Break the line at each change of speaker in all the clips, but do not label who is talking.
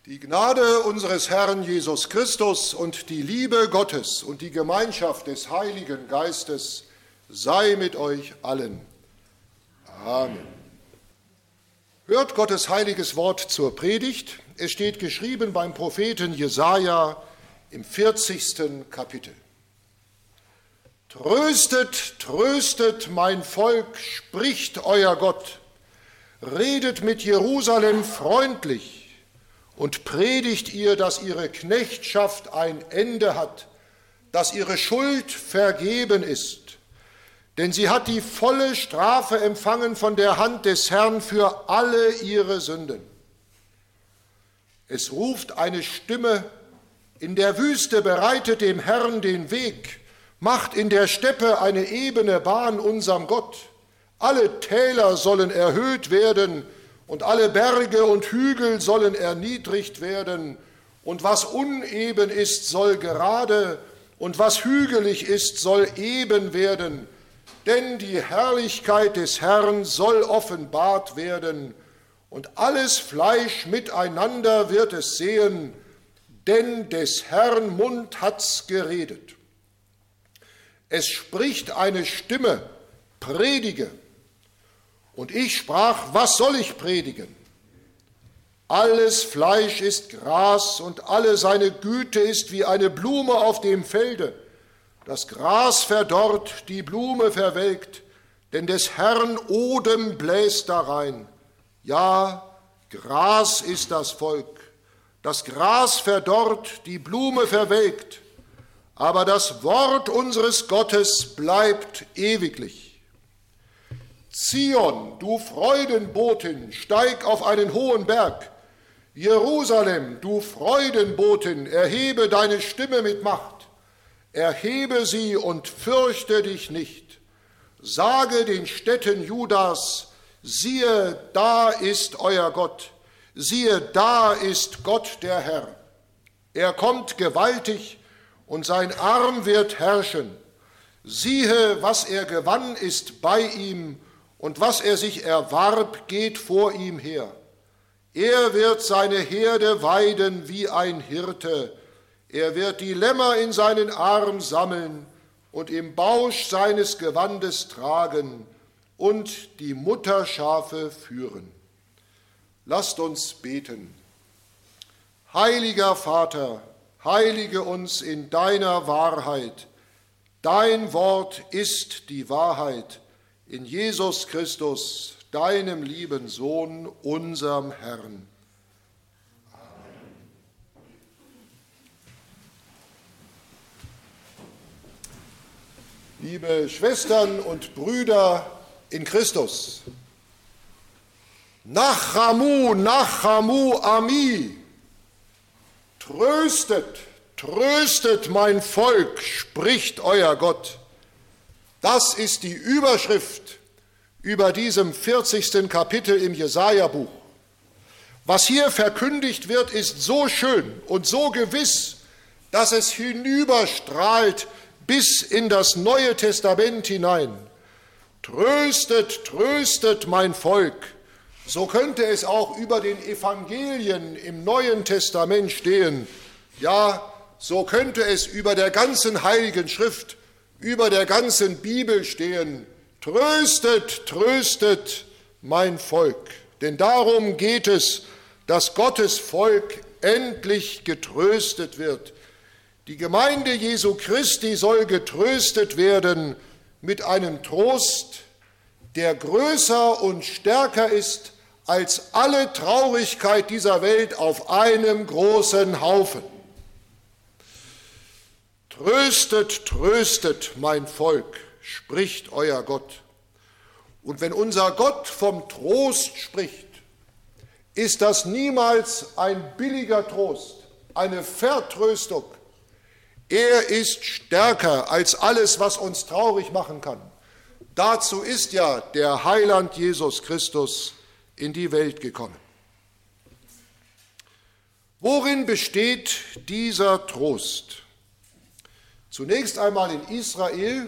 Die Gnade unseres Herrn Jesus Christus und die Liebe Gottes und die Gemeinschaft des Heiligen Geistes sei mit euch allen. Amen. Hört Gottes heiliges Wort zur Predigt. Es steht geschrieben beim Propheten Jesaja im 40. Kapitel. Tröstet, tröstet mein Volk, spricht euer Gott. Redet mit Jerusalem freundlich und predigt ihr, dass ihre Knechtschaft ein Ende hat, dass ihre Schuld vergeben ist. Denn sie hat die volle Strafe empfangen von der Hand des Herrn für alle ihre Sünden. Es ruft eine Stimme, in der Wüste bereitet dem Herrn den Weg, macht in der Steppe eine ebene Bahn unserem Gott. Alle Täler sollen erhöht werden und alle Berge und Hügel sollen erniedrigt werden. Und was uneben ist, soll gerade, und was hügelig ist, soll eben werden. Denn die Herrlichkeit des Herrn soll offenbart werden, und alles Fleisch miteinander wird es sehen, denn des Herrn Mund hat's geredet. Es spricht eine Stimme, predige. Und ich sprach, was soll ich predigen? Alles Fleisch ist Gras und alle seine Güte ist wie eine Blume auf dem Felde. Das Gras verdorrt, die Blume verwelkt, denn des Herrn Odem bläst darein. Ja, Gras ist das Volk. Das Gras verdorrt, die Blume verwelkt, aber das Wort unseres Gottes bleibt ewiglich. Zion, du Freudenbotin, steig auf einen hohen Berg. Jerusalem, du Freudenbotin, erhebe deine Stimme mit Macht. Erhebe sie und fürchte dich nicht. Sage den Städten Judas, siehe, da ist euer Gott. Siehe, da ist Gott der Herr. Er kommt gewaltig und sein Arm wird herrschen. Siehe, was er gewann, ist bei ihm, und was er sich erwarb, geht vor ihm her. Er wird seine Herde weiden wie ein Hirte. Er wird die Lämmer in seinen Arm sammeln und im Bausch seines Gewandes tragen und die Mutterschafe führen. Lasst uns beten. Heiliger Vater, heilige uns in deiner Wahrheit. Dein Wort ist die Wahrheit. In Jesus Christus, deinem lieben Sohn, unserem Herrn. Amen. Liebe Schwestern und Brüder in Christus, Nachamu, Nachamu, Ami, tröstet, tröstet mein Volk, spricht euer Gott. Das ist die Überschrift über diesem 40. Kapitel im Jesaja-Buch. Was hier verkündigt wird, ist so schön und so gewiss, dass es hinüberstrahlt bis in das Neue Testament hinein. Tröstet, tröstet mein Volk. So könnte es auch über den Evangelien im Neuen Testament stehen. Ja, so könnte es über der ganzen Heiligen Schrift, über der ganzen Bibel stehen. Tröstet, tröstet mein Volk. Denn darum geht es, dass Gottes Volk endlich getröstet wird. Die Gemeinde Jesu Christi soll getröstet werden mit einem Trost, der größer und stärker ist als alle Traurigkeit dieser Welt auf einem großen Haufen. Tröstet, tröstet mein Volk, spricht euer Gott. Und wenn unser Gott vom Trost spricht, ist das niemals ein billiger Trost, eine Vertröstung. Er ist stärker als alles, was uns traurig machen kann. Dazu ist ja der Heiland Jesus Christus in die Welt gekommen. Worin besteht dieser Trost? Zunächst einmal in Israel.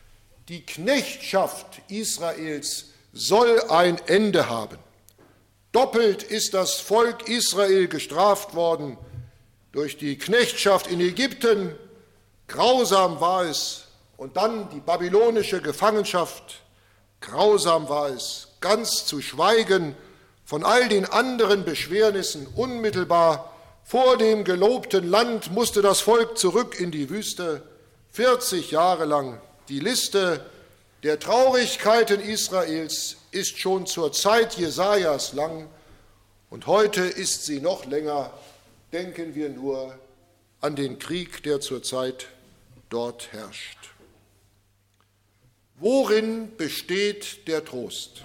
Die Knechtschaft Israels soll ein Ende haben. Doppelt ist das Volk Israel gestraft worden durch die Knechtschaft in Ägypten. Grausam war es. Und dann die babylonische Gefangenschaft. Grausam war es. Ganz zu schweigen von all den anderen Beschwernissen. Unmittelbar vor dem gelobten Land musste das Volk zurück in die Wüste. 40 Jahre lang. Die Liste der Traurigkeiten Israels ist schon zur Zeit Jesajas lang und heute ist sie noch länger. Denken wir nur an den Krieg, der zurzeit dort herrscht. Worin besteht der Trost?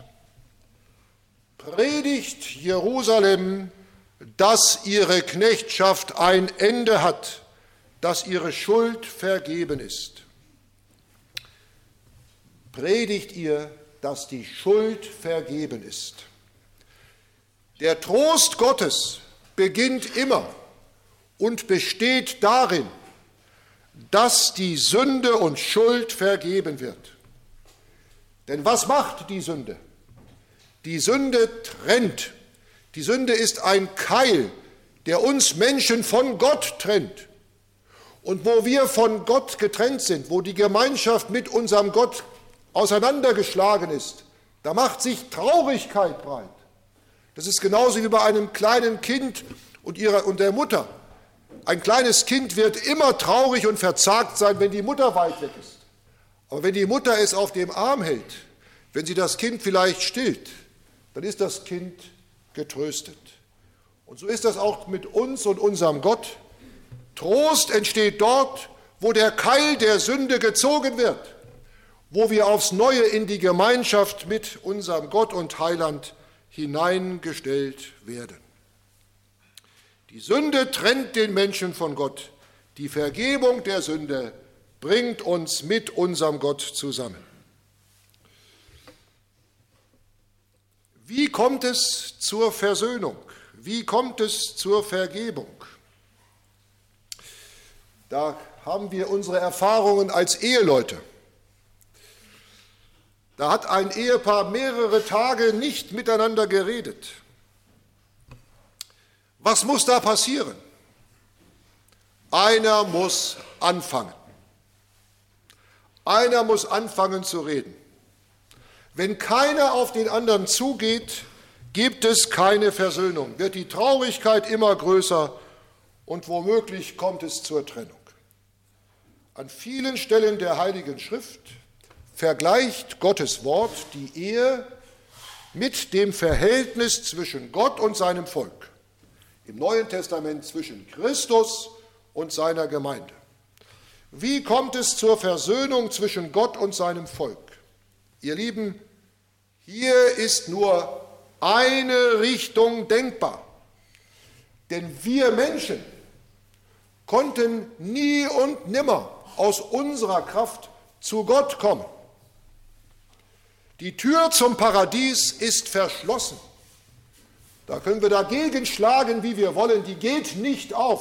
Predigt Jerusalem, dass ihre Knechtschaft ein Ende hat, dass ihre Schuld vergeben ist. Predigt ihr, dass die Schuld vergeben ist. Der Trost Gottes beginnt immer und besteht darin, dass die Sünde und Schuld vergeben wird. Denn was macht die Sünde? Die Sünde trennt. Die Sünde ist ein Keil, der uns Menschen von Gott trennt. Und wo wir von Gott getrennt sind, wo die Gemeinschaft mit unserem Gott auseinandergeschlagen ist, da macht sich Traurigkeit breit. Das ist genauso wie bei einem kleinen Kind und der Mutter. Ein kleines Kind wird immer traurig und verzagt sein, wenn die Mutter weit weg ist. Aber wenn die Mutter es auf dem Arm hält, wenn sie das Kind vielleicht stillt, dann ist das Kind getröstet. Und so ist das auch mit uns und unserem Gott. Trost entsteht dort, wo der Keil der Sünde gezogen wird, wo wir aufs Neue in die Gemeinschaft mit unserem Gott und Heiland hineingestellt werden. Die Sünde trennt den Menschen von Gott. Die Vergebung der Sünde bringt uns mit unserem Gott zusammen. Wie kommt es zur Versöhnung? Wie kommt es zur Vergebung? Da haben wir unsere Erfahrungen als Eheleute. Da hat ein Ehepaar mehrere Tage nicht miteinander geredet. Was muss da passieren? Einer muss anfangen. Einer muss anfangen zu reden. Wenn keiner auf den anderen zugeht, gibt es keine Versöhnung, wird die Traurigkeit immer größer und womöglich kommt es zur Trennung. An vielen Stellen der Heiligen Schrift vergleicht Gottes Wort die Ehe mit dem Verhältnis zwischen Gott und seinem Volk. Im Neuen Testament zwischen Christus und seiner Gemeinde. Wie kommt es zur Versöhnung zwischen Gott und seinem Volk? Ihr Lieben, hier ist nur eine Richtung denkbar. Denn wir Menschen konnten nie und nimmer aus unserer Kraft zu Gott kommen. Die Tür zum Paradies ist verschlossen. Da können wir dagegen schlagen, wie wir wollen, die geht nicht auf.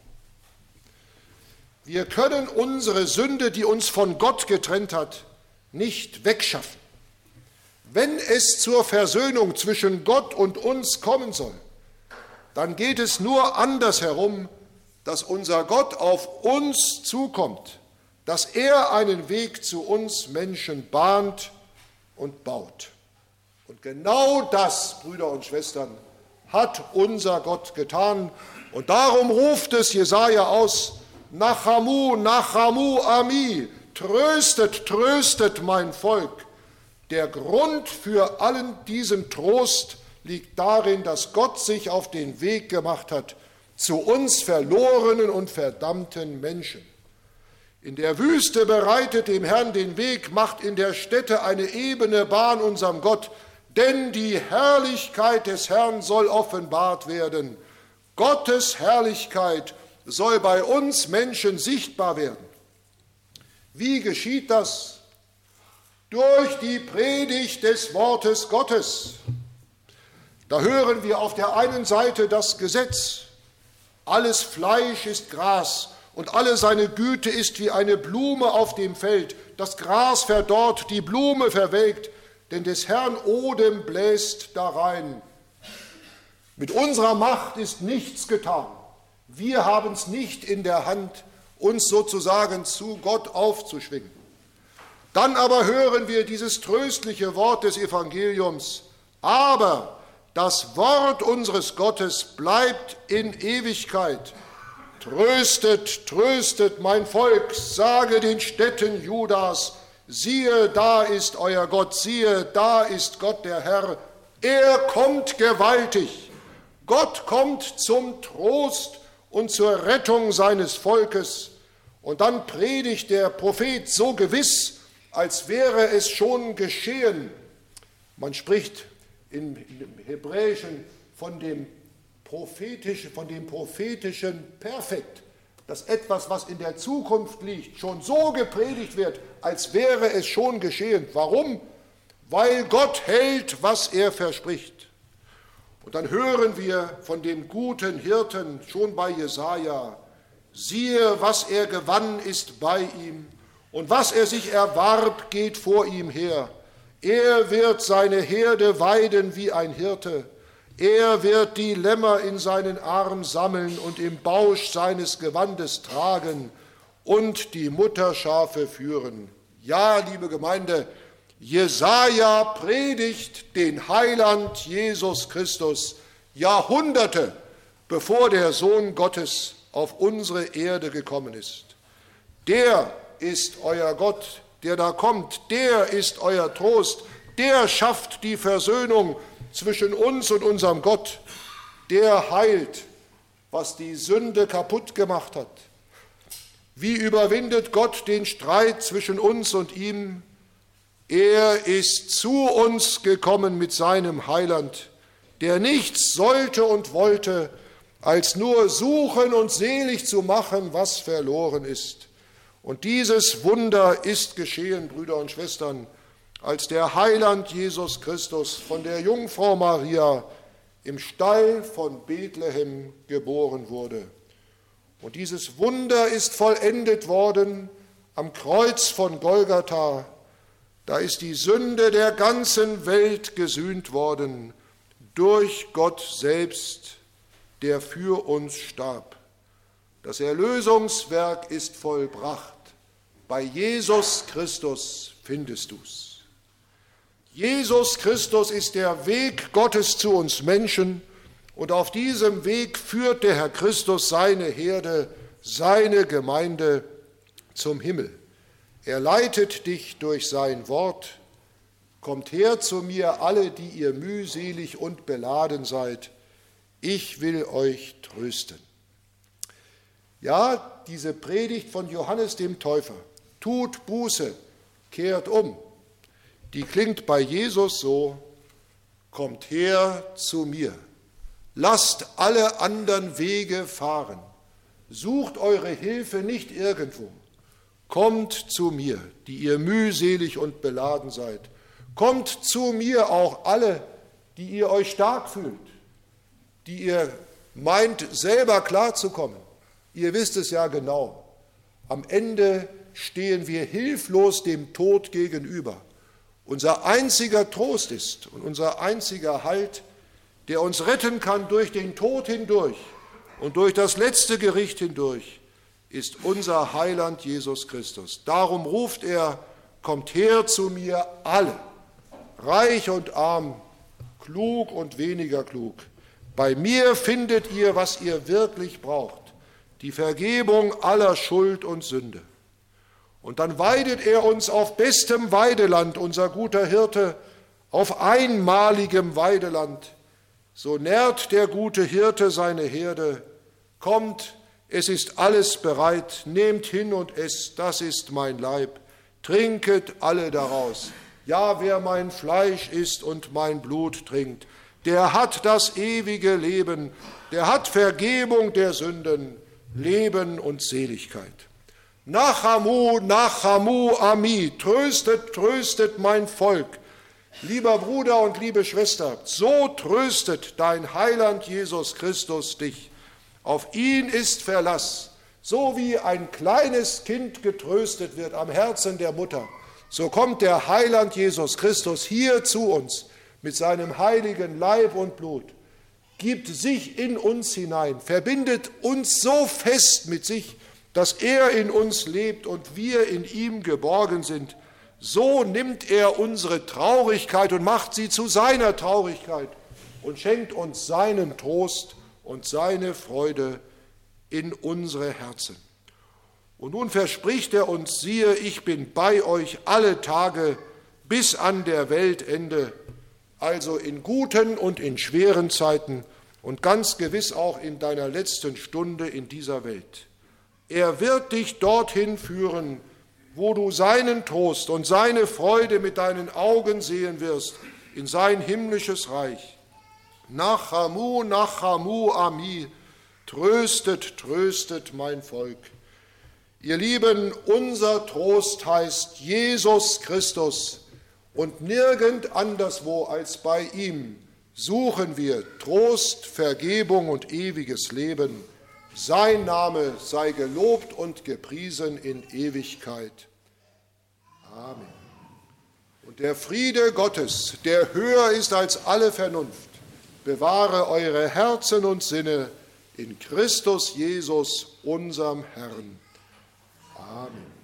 Wir können unsere Sünde, die uns von Gott getrennt hat, nicht wegschaffen. Wenn es zur Versöhnung zwischen Gott und uns kommen soll, dann geht es nur andersherum, dass unser Gott auf uns zukommt, dass er einen Weg zu uns Menschen bahnt und baut. Und genau das, Brüder und Schwestern, hat unser Gott getan. Und darum ruft es Jesaja aus: Nachamu, Nachamu Ami, tröstet, tröstet mein Volk. Der Grund für allen diesen Trost liegt darin, dass Gott sich auf den Weg gemacht hat zu uns verlorenen und verdammten Menschen. In der Wüste bereitet dem Herrn den Weg, macht in der Stätte eine ebene Bahn unserem Gott, denn die Herrlichkeit des Herrn soll offenbart werden. Gottes Herrlichkeit soll bei uns Menschen sichtbar werden. Wie geschieht das? Durch die Predigt des Wortes Gottes. Da hören wir auf der einen Seite das Gesetz: Alles Fleisch ist Gras und alle seine Güte ist wie eine Blume auf dem Feld. Das Gras verdorrt, die Blume verwelkt, denn des Herrn Odem bläst darein. Mit unserer Macht ist nichts getan. Wir haben es nicht in der Hand, uns sozusagen zu Gott aufzuschwingen. Dann aber hören wir dieses tröstliche Wort des Evangeliums. Aber das Wort unseres Gottes bleibt in Ewigkeit. Tröstet, tröstet mein Volk, sage den Städten Judas, siehe, da ist euer Gott, siehe, da ist Gott der Herr. Er kommt gewaltig. Gott kommt zum Trost und zur Rettung seines Volkes. Und dann predigt der Prophet so gewiss, als wäre es schon geschehen. Man spricht im Hebräischen von dem prophetischen Perfekt, dass etwas, was in der Zukunft liegt, schon so gepredigt wird, als wäre es schon geschehen. Warum? Weil Gott hält, was er verspricht. Und dann hören wir von dem guten Hirten schon bei Jesaja: Siehe, was er gewann, ist bei ihm, und was er sich erwarb, geht vor ihm her. Er wird seine Herde weiden wie ein Hirte. Er wird die Lämmer in seinen Arm sammeln und im Bausch seines Gewandes tragen und die Mutterschafe führen. Ja, liebe Gemeinde, Jesaja predigt den Heiland Jesus Christus Jahrhunderte, bevor der Sohn Gottes auf unsere Erde gekommen ist. Der ist euer Gott, der da kommt, der ist euer Trost, der schafft die Versöhnung zwischen uns und unserem Gott, der heilt, was die Sünde kaputt gemacht hat. Wie überwindet Gott den Streit zwischen uns und ihm? Er ist zu uns gekommen mit seinem Heiland, der nichts sollte und wollte, als nur suchen und selig zu machen, was verloren ist. Und dieses Wunder ist geschehen, Brüder und Schwestern, als der Heiland Jesus Christus von der Jungfrau Maria im Stall von Bethlehem geboren wurde. Und dieses Wunder ist vollendet worden am Kreuz von Golgatha. Da ist die Sünde der ganzen Welt gesühnt worden durch Gott selbst, der für uns starb. Das Erlösungswerk ist vollbracht. Bei Jesus Christus findest du's. Jesus Christus ist der Weg Gottes zu uns Menschen, und auf diesem Weg führt der Herr Christus seine Herde, seine Gemeinde zum Himmel. Er leitet dich durch sein Wort. Kommt her zu mir, alle, die ihr mühselig und beladen seid. Ich will euch trösten. Ja, diese Predigt von Johannes dem Täufer, tut Buße, kehrt um, die klingt bei Jesus so: Kommt her zu mir, lasst alle anderen Wege fahren, sucht eure Hilfe nicht irgendwo, kommt zu mir, die ihr mühselig und beladen seid, kommt zu mir auch alle, die ihr euch stark fühlt, die ihr meint, selber klarzukommen. Ihr wisst es ja genau, am Ende stehen wir hilflos dem Tod gegenüber. Unser einziger Trost ist und unser einziger Halt, der uns retten kann durch den Tod hindurch und durch das letzte Gericht hindurch, ist unser Heiland Jesus Christus. Darum ruft er: Kommt her zu mir alle, reich und arm, klug und weniger klug. Bei mir findet ihr, was ihr wirklich braucht, die Vergebung aller Schuld und Sünde. Und dann weidet er uns auf bestem Weideland, unser guter Hirte, auf einmaligem Weideland. So nährt der gute Hirte seine Herde. Kommt, es ist alles bereit, nehmt hin und esst, das ist mein Leib. Trinket alle daraus. Ja, wer mein Fleisch isst und mein Blut trinkt, der hat das ewige Leben, der hat Vergebung der Sünden, Leben und Seligkeit. Nachamu, Nachamu, Ami, tröstet, tröstet mein Volk. Lieber Bruder und liebe Schwester, so tröstet dein Heiland Jesus Christus dich. Auf ihn ist Verlass. So wie ein kleines Kind getröstet wird am Herzen der Mutter, so kommt der Heiland Jesus Christus hier zu uns mit seinem heiligen Leib und Blut. gibt sich in uns hinein, verbindet uns so fest mit sich, dass er in uns lebt und wir in ihm geborgen sind. So nimmt er unsere Traurigkeit und macht sie zu seiner Traurigkeit und schenkt uns seinen Trost und seine Freude in unsere Herzen. Und nun verspricht er uns, siehe, ich bin bei euch alle Tage bis an der Weltende, also in guten und in schweren Zeiten und ganz gewiss auch in deiner letzten Stunde in dieser Welt. Er wird dich dorthin führen, wo du seinen Trost und seine Freude mit deinen Augen sehen wirst, in sein himmlisches Reich. Nachamu, Nachamu, Ami, tröstet, tröstet mein Volk. Ihr Lieben, unser Trost heißt Jesus Christus und nirgend anderswo als bei ihm suchen wir Trost, Vergebung und ewiges Leben. Sein Name sei gelobt und gepriesen in Ewigkeit. Amen. Und der Friede Gottes, der höher ist als alle Vernunft, bewahre eure Herzen und Sinne in Christus Jesus, unserem Herrn. Amen.